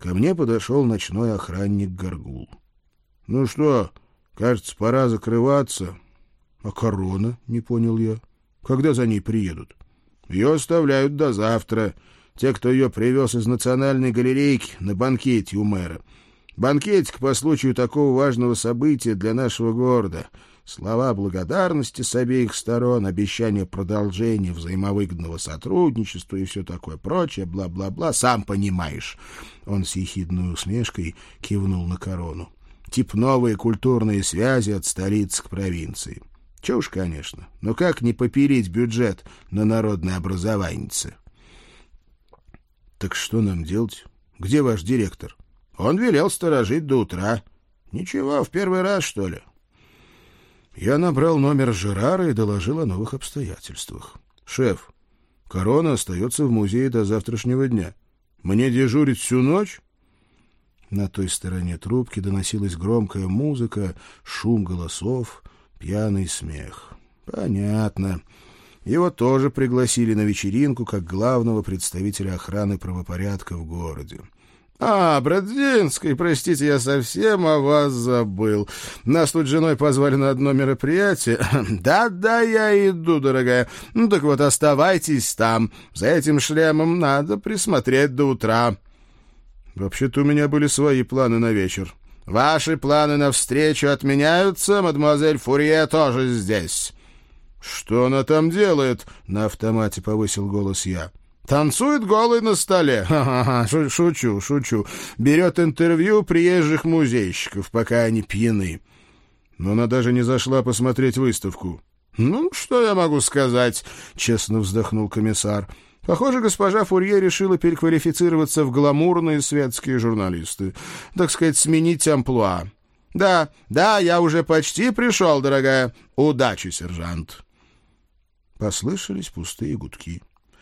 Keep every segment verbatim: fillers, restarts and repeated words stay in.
ко мне подошел ночной охранник Горгул. — Ну что, кажется, пора закрываться. — А корона? — не понял я. — Когда за ней приедут? — Ее оставляют до завтра. Те, кто ее привез из Национальной галерейки на банкете у мэра. Банкетик по случаю такого важного события для нашего города. Слова благодарности с обеих сторон, обещание продолжения взаимовыгодного сотрудничества и все такое прочее, бла-бла-бла. Сам понимаешь. Он с ехидной усмешкой кивнул на корону. Тип новые культурные связи от столицы к провинции. Чушь, конечно, но как не попилить бюджет на народное образование? Так что нам делать? Где ваш директор? Он велел сторожить до утра. Ничего, в первый раз, что ли? Я набрал номер Жерара и доложил о новых обстоятельствах. Шеф, корона остается в музее до завтрашнего дня. Мне дежурить всю ночь? На той стороне трубки доносилась громкая музыка, шум голосов, пьяный смех. Понятно. Его тоже пригласили на вечеринку как главного представителя охраны правопорядка в городе. «А, Бродзинский, простите, я совсем о вас забыл. Нас тут с женой позвали на одно мероприятие. Да-да, я иду, дорогая. Ну так вот, оставайтесь там. За этим шлемом надо присмотреть до утра». «Вообще-то у меня были свои планы на вечер». «Ваши планы на встречу отменяются, мадемуазель Фурье тоже здесь». «Что она там делает?» — на автомате повысил голос я. «Танцует голый на столе. Ха-ха-ха, шучу, шучу. Берет интервью приезжих музейщиков, пока они пьяны». Но она даже не зашла посмотреть выставку. «Ну, что я могу сказать?» — честно вздохнул комиссар. «Похоже, госпожа Фурье решила переквалифицироваться в гламурные светские журналисты. Так сказать, сменить амплуа. Да, да, я уже почти пришел, дорогая. Удачи, сержант». Послышались пустые гудки.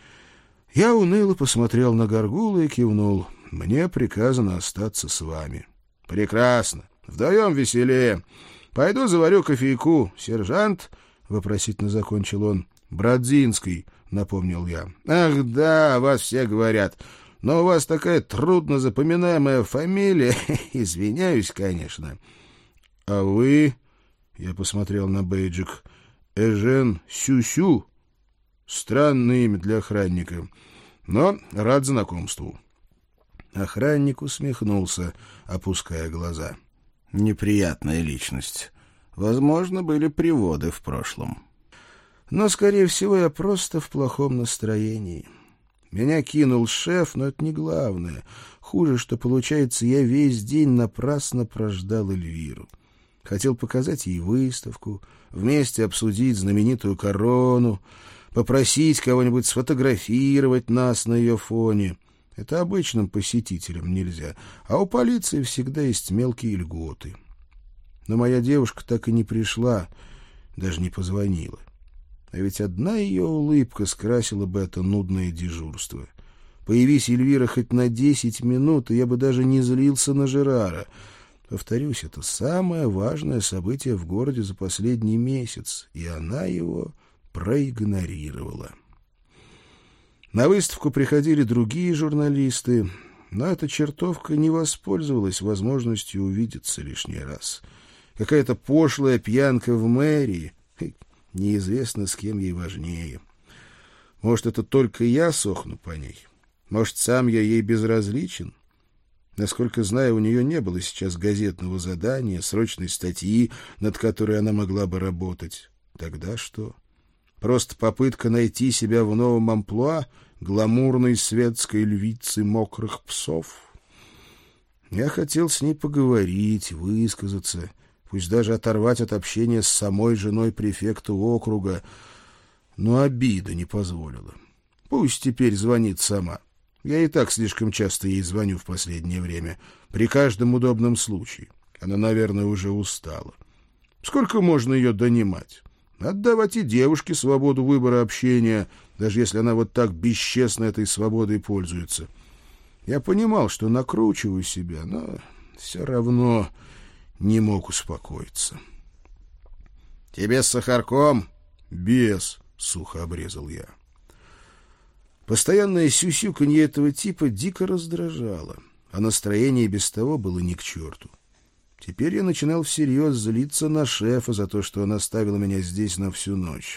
Я уныло посмотрел на Горгула и кивнул. «Мне приказано остаться с вами». «Прекрасно. Вдвоем веселее. Пойду заварю кофейку. Сержант?» — вопросительно закончил он. «Бродзинский», — напомнил я. «Ах да, вас все говорят. Но у вас такая трудно запоминаемая фамилия. Извиняюсь, конечно». «А вы?» — я посмотрел на бейджик. «Эжен Сюсю. Странное имя для охранника. Но рад знакомству». Охранник усмехнулся, опуская глаза. «Неприятная личность. Возможно, были приводы в прошлом. Но, скорее всего, я просто в плохом настроении. Меня кинул шеф, но это не главное. Хуже, что, получается, я весь день напрасно прождал Эльвиру. Хотел показать ей выставку, вместе обсудить знаменитую корону, попросить кого-нибудь сфотографировать нас на ее фоне. Это обычным посетителям нельзя, а у полиции всегда есть мелкие льготы. Но моя девушка так и не пришла, даже не позвонила. А ведь одна ее улыбка скрасила бы это нудное дежурство. Появись Эльвира хоть на десять минут, и я бы даже не злился на Жерара. Повторюсь, это самое важное событие в городе за последний месяц, и она его проигнорировала. На выставку приходили другие журналисты, но эта чертовка не воспользовалась возможностью увидеться лишний раз. Какая-то пошлая пьянка в мэрии, неизвестно, с кем ей важнее. Может, это только я сохну по ней? Может, сам я ей безразличен? Насколько знаю, у нее не было сейчас газетного задания, срочной статьи, над которой она могла бы работать. Тогда что? Просто попытка найти себя в новом амплуа гламурной светской львицы мокрых псов? Я хотел с ней поговорить, высказаться, пусть даже оторвать от общения с самой женой префекта округа, но обида не позволила. Пусть теперь звонит сама. Я и так слишком часто ей звоню в последнее время, при каждом удобном случае. Она, наверное, уже устала. Сколько можно ее донимать? Отдавать и девушке свободу выбора общения, даже если она вот так бесчестно этой свободой пользуется. Я понимал, что накручиваю себя, но все равно не мог успокоиться. — Тебе с сахарком? — Без, — сухо обрезал я. Постоянное сюсюканье этого типа дико раздражало. а настроение без того было ни к черту. Теперь я начинал всерьез злиться на шефа за то, что он оставил меня здесь на всю ночь.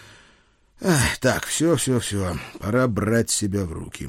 Ах, так, все, все, все, пора брать себя в руки.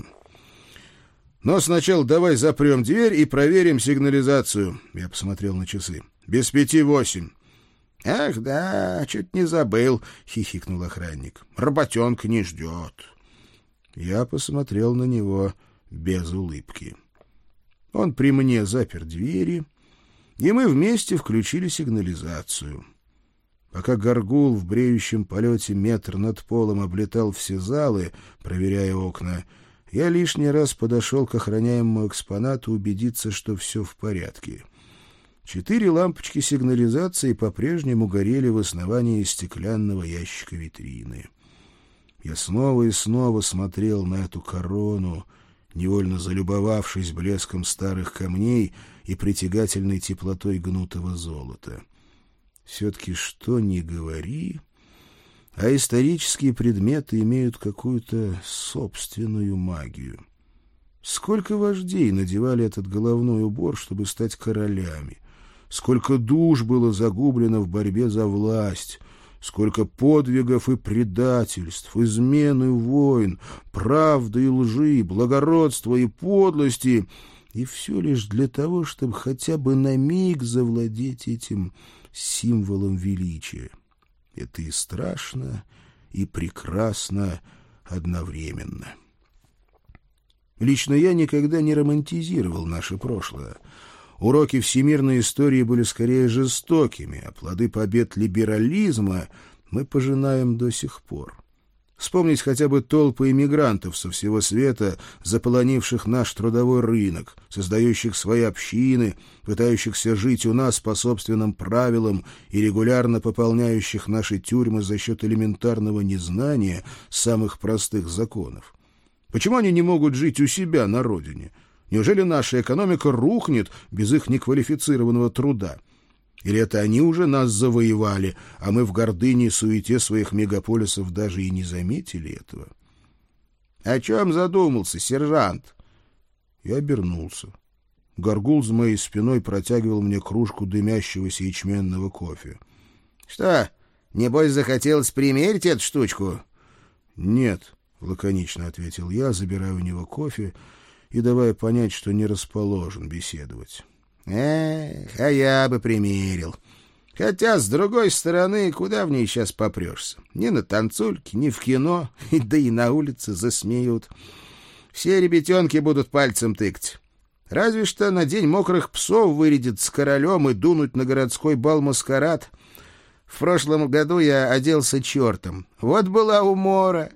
Но сначала давай запрем дверь и проверим сигнализацию. Я посмотрел на часы. Без пяти восемь. Ах, да, чуть не забыл, хихикнул охранник. Работенка не ждет. Я посмотрел на него без улыбки. Он при мне запер двери, и мы вместе включили сигнализацию. Пока Горгул в бреющем полете метр над полом облетал все залы, проверяя окна, я лишний раз подошел к охраняемому экспонату убедиться, что все в порядке. Четыре лампочки сигнализации по-прежнему горели в основании стеклянного ящика витрины. Я снова и снова смотрел на эту корону, невольно залюбовавшись блеском старых камней и притягательной теплотой гнутого золота. Все-таки что ни говори, а исторические предметы имеют какую-то собственную магию. Сколько вождей надевали этот головной убор, чтобы стать королями? Сколько душ было загублено в борьбе за власть? Сколько подвигов и предательств, измен и войн, правды и лжи, благородства и подлости, и все лишь для того, чтобы хотя бы на миг завладеть этим символом величия. Это и страшно, и прекрасно одновременно. Лично я никогда не романтизировал наше прошлое. Уроки всемирной истории были скорее жестокими, а плоды побед либерализма мы пожинаем до сих пор. Вспомнить хотя бы толпы иммигрантов со всего света, заполонивших наш трудовой рынок, создающих свои общины, пытающихся жить у нас по собственным правилам и регулярно пополняющих наши тюрьмы за счет элементарного незнания самых простых законов. Почему они не могут жить у себя на родине? Неужели наша экономика рухнет без их неквалифицированного труда? Или это они уже нас завоевали, а мы в гордыне и суете своих мегаполисов даже и не заметили этого? — О чем задумался, сержант? Я обернулся. Горгул за моей спиной протягивал мне кружку дымящегося ячменного кофе. — Что, небось захотелось примерить эту штучку? — Нет, — лаконично ответил я, забирая у него кофе и давая понять, что не расположен беседовать. Эх, а я бы примерил. Хотя, с другой стороны, куда в ней сейчас попрешься? Ни на танцульке, ни в кино, да и на улице засмеют. Все ребятенки будут пальцем тыкать. Разве что на день мокрых псов вырядят с королем и дунуть на городской бал-маскарад. В прошлом году я оделся чертом. Вот была умора.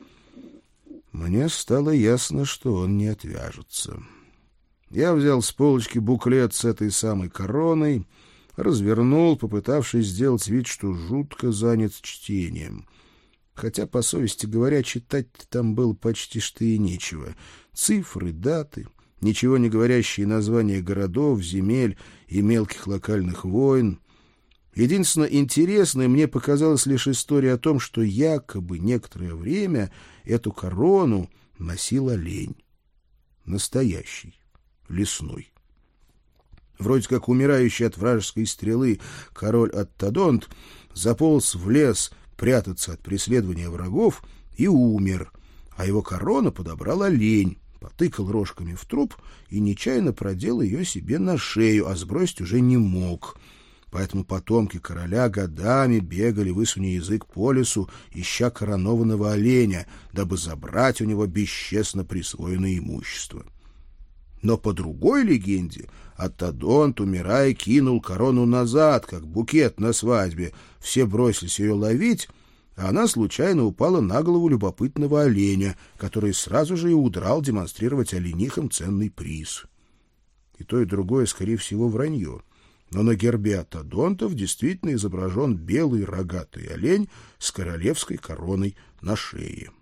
Мне стало ясно, что он не отвяжется. Я взял с полочки буклет с этой самой короной, развернул, попытавшись сделать вид, что жутко занят чтением. Хотя, по совести говоря, читать там было почти что и нечего. Цифры, даты, ничего не говорящие названия городов, земель и мелких локальных войн. Единственно интересной мне показалась лишь история о том, что якобы некоторое время эту корону носил олень. Настоящий. Лесной. Вроде как умирающий от вражеской стрелы король Аттадонт заполз в лес прятаться от преследования врагов и умер, а его корону подобрал олень, потыкал рожками в труп и нечаянно продел ее себе на шею, а сбросить уже не мог. Поэтому потомки короля годами бегали, высуня язык по лесу, ища коронованного оленя, дабы забрать у него бесчестно присвоенное имущество. Но по другой легенде Аттадонт, умирая, кинул корону назад, как букет на свадьбе. Все бросились ее ловить, а она случайно упала на голову любопытного оленя, который сразу же и удрал демонстрировать оленихам ценный приз. И то, и другое, скорее всего, вранье. Но на гербе Аттадонтов действительно изображен белый рогатый олень с королевской короной на шее.